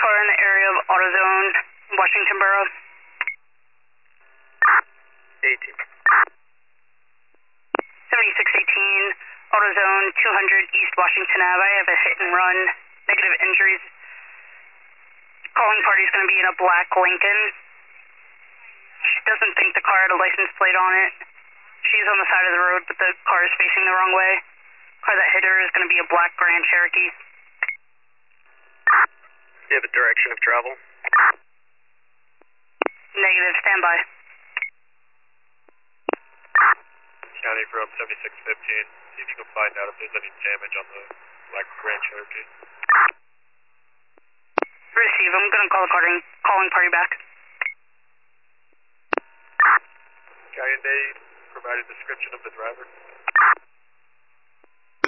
car in the area of AutoZone, Washington Borough. 18. 7618, AutoZone 200 East Washington Ave. I have a hit and run, negative injuries. Calling party's going to be in a black Lincoln. She doesn't think the car had a license plate on it. She's on the side of the road, but the car is facing the wrong way. Car that hit her is going to be a black Grand Cherokee. Do you have a direction of travel? Negative, standby. County from 7615. See if you can find out if there's any damage on the black Grand Cherokee. Receive, I'm going to call the calling party back. Guy and Day provide a description of the driver.